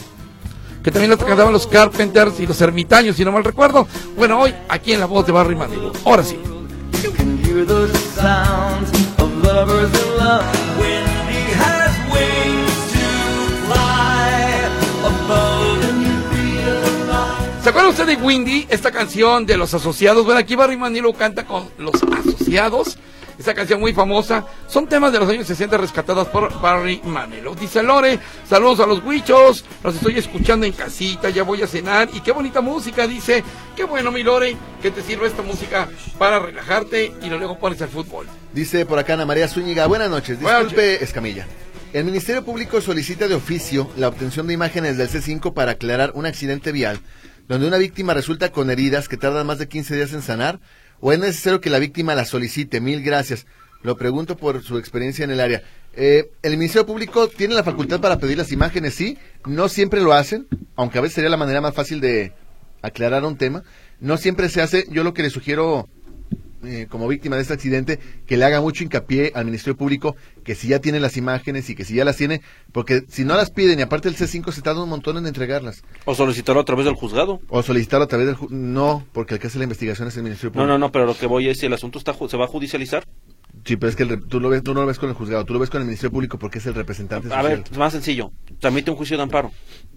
Que también la cantaban los Carpenters y los Ermitaños, si no mal recuerdo. Bueno, hoy aquí en la voz de Barry Manilow. Ahora sí. You can hear hear the sounds of lovers in love. Windy has wings to fly above and realize. ¿Se acuerda usted de Windy? Esta canción de Los Asociados. Bueno, aquí Barry Manilow canta con Los Asociados. Esta canción muy famosa. Son temas de los años sesenta rescatadas por Barry Manilow. Dice Lore, saludos a los huichos. Los estoy escuchando en casita, ya voy a cenar. Y qué bonita música, dice. Qué bueno, mi Lore, que te sirva esta música para relajarte y luego pones al fútbol. Dice por acá Ana María Zúñiga, buenas noches. Buenas Disculpe, noches. Escamilla. El Ministerio Público solicita de oficio la obtención de imágenes del C cinco para aclarar un accidente vial donde una víctima resulta con heridas que tardan más de quince días en sanar. ¿O es necesario que la víctima la solicite? Mil gracias. Lo pregunto por su experiencia en el área. Eh, el Ministerio Público tiene la facultad para pedir las imágenes, sí. No siempre lo hacen, aunque a veces sería la manera más fácil de aclarar un tema. No siempre se hace. Yo lo que le sugiero, eh, como víctima de este accidente, que le haga mucho hincapié al Ministerio Público que si ya tiene las imágenes y que si ya las tiene, porque si no las piden y aparte el C cinco se tarda un montón en entregarlas. O solicitarlo a través del juzgado. O solicitarlo a través del... Ju- no, porque el que hace la investigación es el Ministerio No, Público. no, no, pero lo que voy es si el asunto está ju- se va a judicializar. Sí, pero es que el re- tú, lo ves, tú no lo ves con el juzgado, tú lo ves con el Ministerio Público porque es el representante A social. ver, es más sencillo. Tramite un juicio de amparo.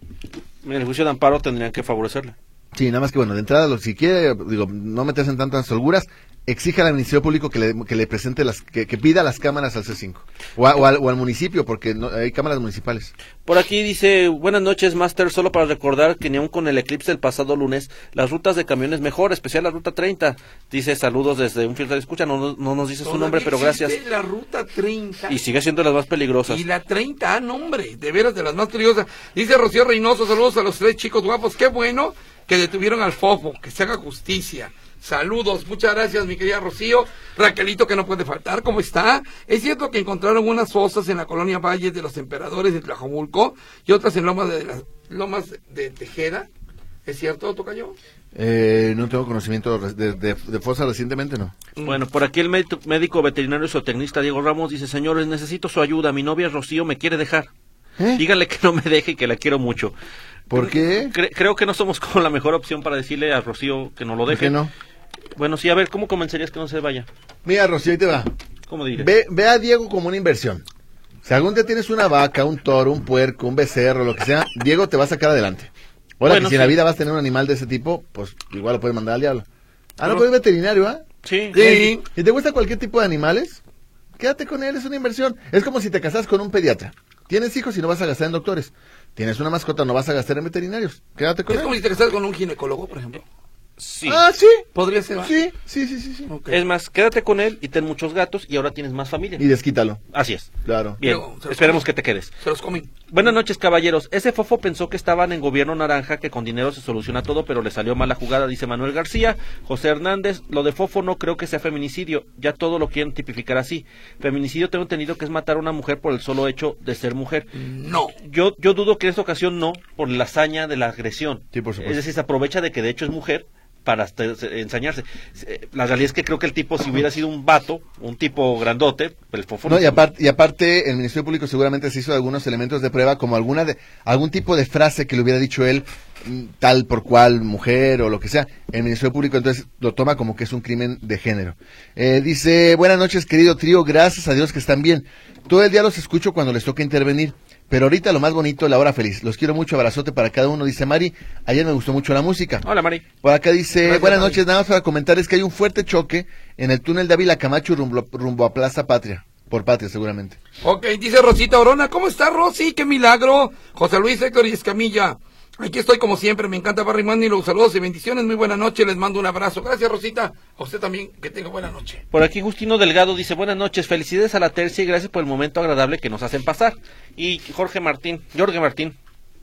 En el juicio de amparo tendrían que favorecerle. Sí, nada más que bueno, de entrada, lo, si quiere, digo, no meterse en tantas holguras, exija al Ministerio Público que le, que le presente las, que, que pida las cámaras al C cinco. O, a- o al, o al municipio, porque no, hay cámaras municipales. Por aquí dice, buenas noches, Master, solo para recordar que ni aun con el eclipse del pasado lunes, las rutas de camiones mejor, especial la ruta treinta. Dice, saludos desde un fiel de escucha, no, no, no nos dice su nombre, pero Todavía gracias. existe la ruta treinta. Y sigue siendo las más peligrosas. Y la treinta, ah, no, hombre, de veras de las más peligrosas. Dice Rocío Reynoso, saludos a los tres chicos guapos. Qué bueno que detuvieron al Fofo, que se haga justicia. Saludos, muchas gracias, mi querida Rocío. Raquelito, que no puede faltar, ¿cómo está? Es cierto que encontraron unas fosas en la colonia Valles de los Emperadores de Tlajomulco y otras en Lomas de las Lomas de Tejeda. ¿Es cierto, tocayo? Eh, no tengo conocimiento de, de, de fosa recientemente, no. Bueno, por aquí el médico, médico veterinario y zootecnista Diego Ramos dice, señores, necesito su ayuda, mi novia Rocío me quiere dejar. ¿Eh? Díganle que no me deje y que la quiero mucho. ¿Por qué? Cre- creo que no somos como la mejor opción para decirle a Rocío que no lo ¿Por deje. qué no? Bueno, sí, a ver, ¿cómo convencerías que no se vaya? Mira, Rocío, ahí te va. ¿Cómo dirías? Ve, ve a Diego como una inversión. Si algún día tienes una vaca, un toro, un puerco, un becerro, lo que sea, Diego te va a sacar adelante. Ahora Bueno, que si en la sí. vida vas a tener un animal de ese tipo, pues igual lo puedes mandar al diablo. Ah, no, Pero- pues es veterinario, ¿ah? Sí. Sí. ¿Y te gusta cualquier tipo de animales? Quédate con él, es una inversión. Es como si te casas con un pediatra. Tienes hijos y no vas a gastar en doctores. Tienes una mascota, no vas a gastar en veterinarios. Quédate con Es como él. si te casas con un ginecólogo, por ejemplo. Sí. Ah, sí. Podría ser. ¿va? Sí, sí, sí, sí, sí. Ok. Es más, quédate con él y ten muchos gatos y ahora tienes más familia. Y desquítalo, Así es. claro. Bien, Pero, se los esperemos comen. que te quedes. Se los comen. Buenas noches, caballeros. Ese fofo pensó que estaban en gobierno naranja, que con dinero se soluciona todo, pero le salió mala jugada, dice Manuel García. José Hernández, lo de fofo no creo que sea feminicidio, ya todo lo quieren tipificar así. Feminicidio tengo entendido que es matar a una mujer por el solo hecho de ser mujer. No. Yo, yo dudo que en esta ocasión no, por la hazaña de la agresión. Sí, por supuesto. Es decir, se aprovecha de que de hecho es mujer para hasta- se- ensañarse. Eh, La realidad es que creo que el tipo, si hubiera sido un vato, un tipo grandote, el fofo No, y aparte, y aparte, el Ministerio Público seguramente se hizo algunos elementos de prueba, como alguna de, algún tipo de frase que le hubiera dicho él, mm, tal por cual mujer o lo que sea. El Ministerio Público entonces lo toma como que es un crimen de género. Eh, dice, buenas noches, querido trío, gracias a Dios que están bien. Todo el día los escucho cuando les toca intervenir. Pero ahorita lo más bonito, la hora feliz. Los quiero mucho, abrazote para cada uno, dice Mari. Ayer me gustó mucho la música. Hola, Mari. Por acá dice, Gracias, buenas Mari. noches, nada más para comentar es que hay un fuerte choque en el túnel de Ávila Camacho rumbo, rumbo a Plaza Patria. Por Patria, seguramente. Ok, dice Rosita Orona. ¿Cómo está, Rosy? ¡Qué milagro! José Luis, Héctor y Escamilla. Aquí estoy como siempre. Me encanta Barry Manilow. Saludos y bendiciones. Muy buena noche. Les mando un abrazo. Gracias, Rosita. A usted también. Que tenga buena noche. Por aquí Justino Delgado dice, buenas noches, felicidades a la tercia y gracias por el momento agradable que nos hacen pasar. Y Jorge Martín, Jorge Martín,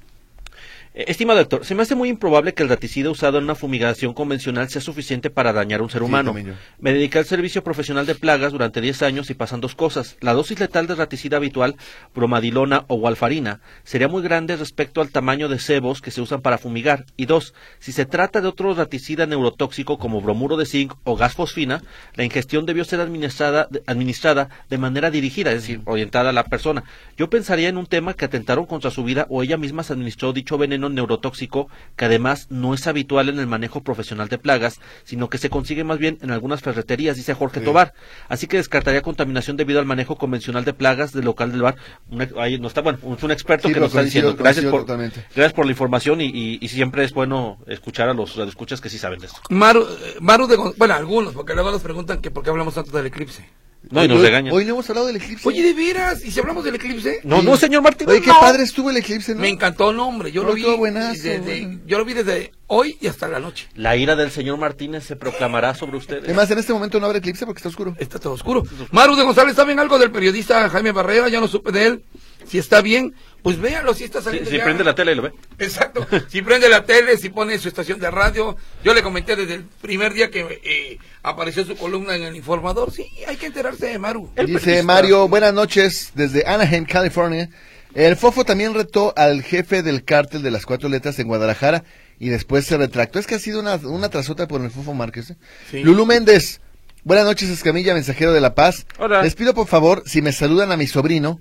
eh, estimado doctor, se me hace muy improbable que el raticida usado en una fumigación convencional sea suficiente para dañar a un ser humano. también yo. Me dediqué al servicio profesional de plagas durante diez años y pasan dos cosas. La dosis letal de raticida habitual, bromadilona o warfarina, sería muy grande respecto al tamaño de cebos que se usan para fumigar. Y dos, si se trata de otro raticida neurotóxico como bromuro de zinc o gas fosfina, la ingestión debió ser administrada, administrada de manera dirigida, es decir, orientada a la persona. Yo pensaría en un tema que atentaron contra su vida o ella misma se administró dicho veneno veneno neurotóxico que además no es habitual en el manejo profesional de plagas, sino que se consigue más bien en algunas ferreterías, dice Jorge Sí. Tobar. Así que descartaría contaminación debido al manejo convencional de plagas del local del bar. Un, ahí no está, bueno, es un experto Sí, que pero nos está coincido- diciendo. Gracias coincido por, totalmente. gracias por la información y, y, y siempre es bueno escuchar a los radioescuchas que sí saben de esto. Maru, eh, Maru de Gon- bueno, algunos, porque luego nos preguntan que por qué hablamos tanto del eclipse. No, y nos Hoy- regañan. Hoy no hemos hablado del eclipse. Oye, de veras, ¿y si hablamos del eclipse? No, no, señor Martínez. Oye, qué no. padre estuvo el eclipse, ¿no? Me encantó el nombre, yo No, lo vi estuvo buenazo, desde, bueno. yo lo vi desde hoy y hasta la noche. La ira del señor Martínez se proclamará sobre ustedes. Además, en este momento no habrá eclipse porque está oscuro. Está todo oscuro. Maru de González, ¿saben algo del periodista Jaime Barrera? Ya no supe de él. Si está bien, pues véanlo, si está Si, saliendo si ya. prende la tele y lo ve. Exacto. Si prende la tele, si pone su estación de radio. Yo le comenté desde el primer día que eh, apareció su columna en El Informador. Sí, hay que enterarse de Maru. El Dice periodista. Mario, buenas noches desde Anaheim, California. El Fofo también retó al jefe del cártel de las cuatro letras en Guadalajara y después se retractó. Es que ha sido una, una tras otra por el Fofo Márquez. ¿eh? Sí. Lulú Méndez, buenas noches, Escamilla, mensajero de La Paz. Hola. Les pido por favor, si me saludan a mi sobrino,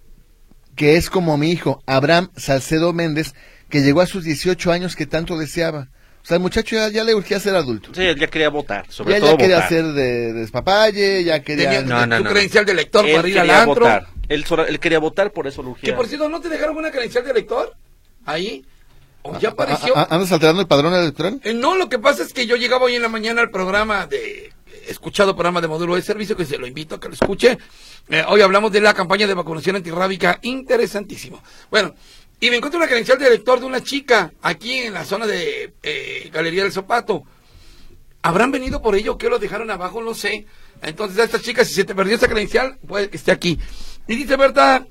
que es como mi hijo, Abraham Salcedo Méndez, que llegó a sus dieciocho años que tanto deseaba. O sea, el muchacho ya, ya le urgía ser adulto. Sí, él ya quería votar, sobre Ya, todo ya quería votar. ser de, de despapalle, ya quería... Tenía No, no, tu no, credencial no. de lector Él para ir al quería antro. votar. Él, sola- él quería votar, por eso lo urgía. Que por cierto, ¿no te dejaron una credencial de lector? Ahí. ¿O ya apareció? ¿A- a- ¿Andas alterando el padrón electoral? Eh, no, lo que pasa es que yo llegaba hoy en la mañana al programa de, escuchado programa de módulo de servicio, que se lo invito a que lo escuche. Eh, hoy hablamos de la campaña de vacunación antirrábica, interesantísimo. Bueno, y me encuentro una credencial de lector de una chica aquí en la zona de eh, Galería del Zapato. ¿Habrán venido por ello? ¿Qué lo dejaron abajo? No sé. Entonces a esta chica, si se te perdió esa credencial, puede que esté aquí. Y dice Berta,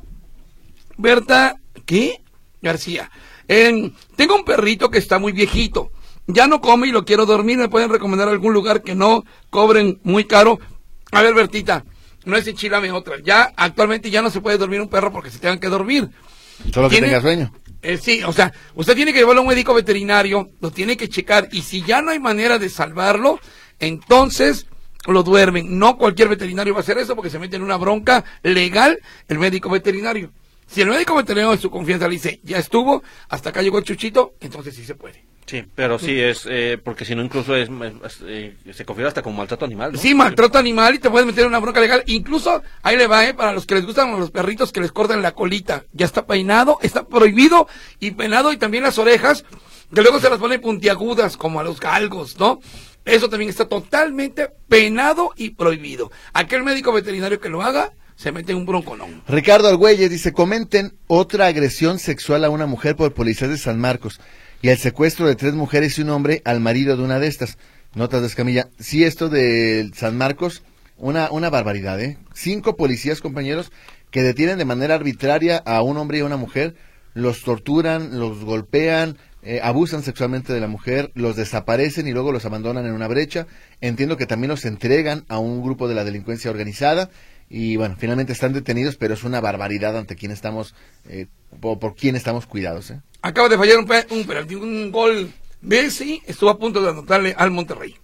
Berta, ¿qué? García. Eh, tengo un perrito que está muy viejito. Ya no come y lo quiero dormir. ¿Me pueden recomendar algún lugar que no cobren muy caro? A ver, Bertita, no es enchilame otra. Ya actualmente ya no se puede dormir un perro porque se tengan que dormir. Solo que ¿Tiene? tenga sueño. Eh, sí, o sea, usted tiene que llevarlo a un médico veterinario, lo tiene que checar y si ya no hay manera de salvarlo, entonces lo duermen. No cualquier veterinario va a hacer eso porque se mete en una bronca legal el médico veterinario. Si el médico veterinario de su confianza le dice, ya estuvo, hasta acá llegó el chuchito, entonces sí se puede. Sí, pero sí es, eh, porque si no incluso es, es, eh, se configura hasta como maltrato animal, ¿no? Sí, maltrato animal y te puedes meter en una bronca legal. Incluso, ahí le va, ¿eh? Para los que les gustan los perritos que les cortan la colita. Ya está peinado, está prohibido y penado y también las orejas, que luego se las ponen puntiagudas como a los galgos, ¿no? Eso también está totalmente penado y prohibido. Aquel médico veterinario que lo haga, se mete en un bronconón. Ricardo Argüelles dice, comenten otra agresión sexual a una mujer por policías de San Marcos y el secuestro de tres mujeres y un hombre al marido de una de estas. Notas de Escamilla. Sí, esto de San Marcos, una, una barbaridad, ¿eh? Cinco policías, compañeros, que detienen de manera arbitraria a un hombre y a una mujer, los torturan, los golpean, eh, abusan sexualmente de la mujer, los desaparecen y luego los abandonan en una brecha. Entiendo que también los entregan a un grupo de la delincuencia organizada. Y bueno, finalmente están detenidos, pero es una barbaridad ante quien estamos, eh, por, por quien estamos cuidados. ¿eh? Acaba de fallar un, pe- un penalti, un gol. Messi estuvo a punto de anotarle al Monterrey.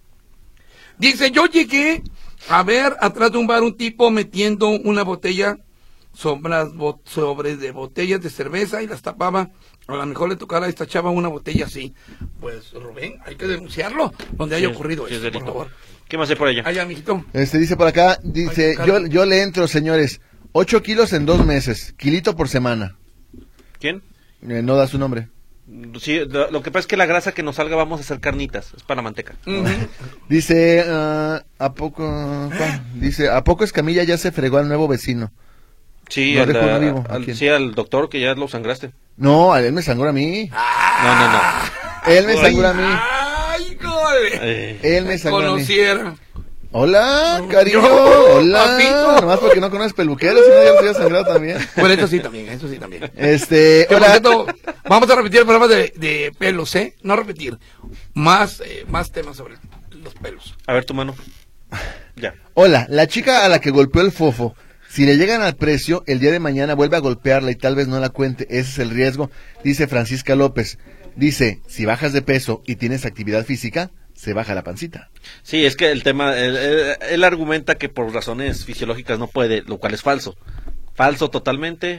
Dice, yo llegué a ver atrás de un bar un tipo metiendo una botella sobre, las bo- sobre de botellas de cerveza y las tapaba. A lo mejor le tocara a esta chava una botella así. Pues Rubén, hay que denunciarlo donde haya Sí, ocurrido sí, es eso, por delito. favor. ¿Qué más hay por allá? Allá, mijito. Este dice por acá, dice, Ay, yo, Carlos. yo le entro, señores, ocho kilos en dos meses, kilito por semana. ¿Quién? Eh, no da su nombre. Sí, lo, lo que pasa es que la grasa que nos salga vamos a hacer carnitas, es para la manteca. Ujú. Dice, ah, ¿a poco? ¿cuál? Dice, ¿a poco Escamilla ya se fregó al nuevo vecino? Sí, Lo al, dejó vivo, ¿a al- quién? sí, al doctor que ya lo sangraste. No, él me sangró a mí. No, no, no. Él me sangró a mí. ¡Ay, gol! Eh, Él me sangró a mí. Conociera. Hola, cariño. Yo, Hola. papito. Nomás porque no conoces peluqueros, si no ya me había sangrado también. Bueno, eso sí también, eso sí también. Este, Que, por hola. cierto, vamos a repetir el programa de, de pelos, ¿eh? No repetir. Más, eh, más temas sobre los pelos. a ver tu mano. Ya. Hola, la chica a la que golpeó el fofo, si le llegan al precio, el día de mañana vuelve a golpearla y tal vez no la cuente, ese es el riesgo, dice Francisca López. Dice, si bajas de peso y tienes actividad física, se baja la pancita. Sí, es que el tema, él, él- él argumenta que por razones fisiológicas no puede, lo cual es falso. Falso totalmente.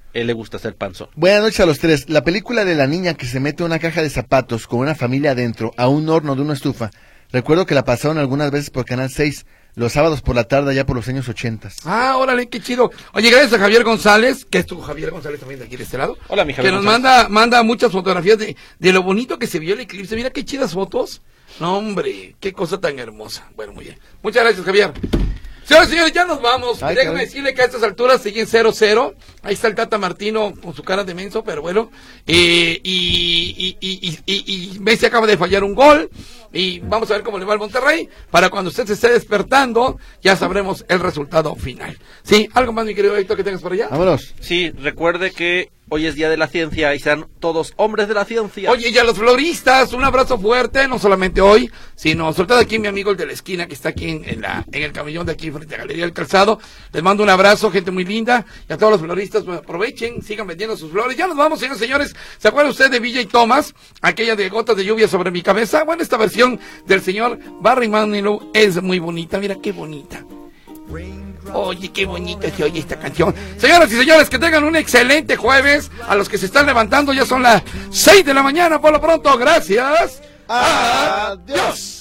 él le gusta hacer panzón. Buenas noches a los tres. La película de la niña que se mete una caja de zapatos con una familia adentro a un horno de una estufa. Recuerdo que la pasaron algunas veces por Canal seis, los sábados por la tarde, allá por los años ochentas. Ah, órale, qué chido. Oye, gracias a Javier González, que es tu Javier González también de aquí de este lado. Hola, mi Javier Que nos González. manda, manda muchas fotografías de, de lo bonito que se vio el eclipse. Mira qué chidas fotos. No, hombre, qué cosa tan hermosa. Bueno, muy bien. Muchas gracias, Javier. Señores, señores, ya nos vamos. Ay, Déjame caray. decirle que a estas alturas siguen cero cero. Ahí está el Tata Martino con su cara de menso, pero bueno. Eh, y, y, y, y, y, y Messi acaba de fallar un gol. Y vamos a ver cómo le va al Monterrey. Para cuando usted se esté despertando, ya sabremos el resultado final. Sí, algo más, mi querido Héctor, que tengas por allá. Vámonos. Sí, recuerde que hoy es Día de la Ciencia y sean todos hombres de la ciencia. Oye, y a los floristas, un abrazo fuerte, no solamente hoy, sino sobre todo aquí mi amigo el de la esquina que está aquí en, en, la, en el camellón de aquí frente a Galería del Calzado. Les mando un abrazo, gente muy linda, y a todos los floristas, pues, aprovechen, sigan vendiendo sus flores. Ya nos vamos, señores, señores. ¿Se acuerda usted de Villa y Thomas? Aquella de gotas de lluvia sobre mi cabeza. Bueno, esta versión del señor Barry Manilow es muy bonita, mira qué bonita. Oye, qué bonito se oye esta canción. Señoras y señores, que tengan un excelente jueves. A los que se están levantando, ya son las seis de la mañana. Por lo pronto, gracias. Adiós.